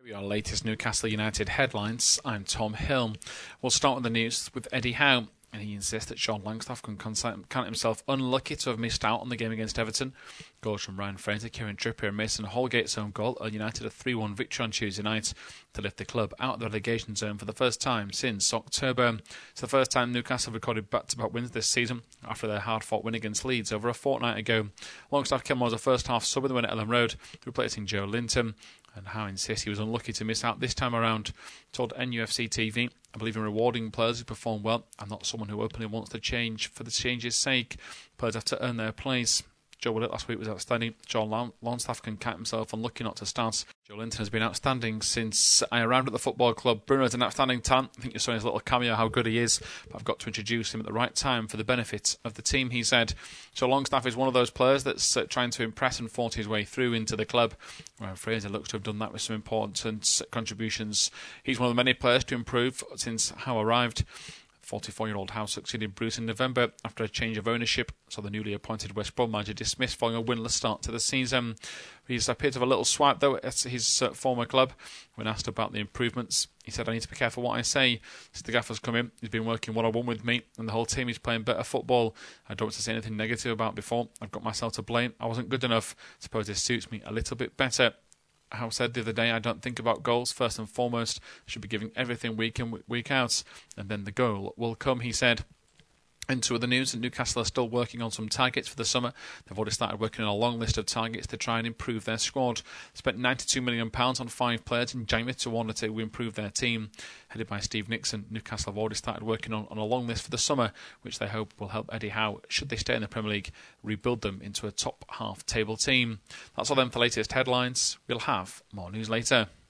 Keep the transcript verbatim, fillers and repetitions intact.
Our latest Newcastle United headlines. I'm Tom Hill. We'll start with the news with Eddie Howe, and he insists that Sean Langstaff can count himself unlucky to have missed out on the game against Everton. Goals from Ryan Fraser, Kieran Trippier and Mason Holgate's own goal earned United a three one victory on Tuesday night to lift the club out of the relegation zone for the first time since October. It's the first time Newcastle have recorded back-to-back wins this season after their hard-fought win against Leeds over a fortnight ago. Longstaff came on as a first-half sub in the win at Ellen Road, replacing Joe Linton. And Howe insists he was unlucky to miss out this time around. Told N U F C T V, I believe in rewarding players who perform well. I'm not someone who openly wants to change for the change's sake. Players have to earn their place. Joe Willock last week was outstanding. John Longstaff can count himself unlucky not to start. Joe Linton has been outstanding since I arrived at the football club. Bruno's an outstanding talent. I think you saw in his little cameo how good he is. But I've got to introduce him at the right time for the benefit of the team, he said. So Longstaff is one of those players that's uh, trying to impress and fought his way through into the club. Ryan Fraser looks to have done that with some important contributions. He's one of the many players to improve since Howe arrived. forty-four-year-old Howe succeeded Bruce in November after a change of ownership, so the newly appointed West Brom manager dismissed following a winless start to the season. He's appeared to have a little swipe, though, at his uh, former club. When asked about the improvements, he said, I need to be careful what I say. Since the gaffer's come in, he's been working one-on-one with me, and the whole team is playing better football. I don't want to say anything negative about before. I've got myself to blame. I wasn't good enough. I suppose this suits me a little bit better. Howe said the other day, I don't think about goals first and foremost. I should be giving everything week in, week out, and then the goal will come, he said. Into other news, Newcastle are still working on some targets for the summer. They've already started working on a long list of targets to try and improve their squad. They spent ninety-two million pounds on five players in January to order to improve their team. Headed by Steve Nixon, Newcastle have already started working on, on a long list for the summer, which they hope will help Eddie Howe, should they stay in the Premier League, rebuild them into a top half table team. That's all then for the latest headlines. We'll have more news later.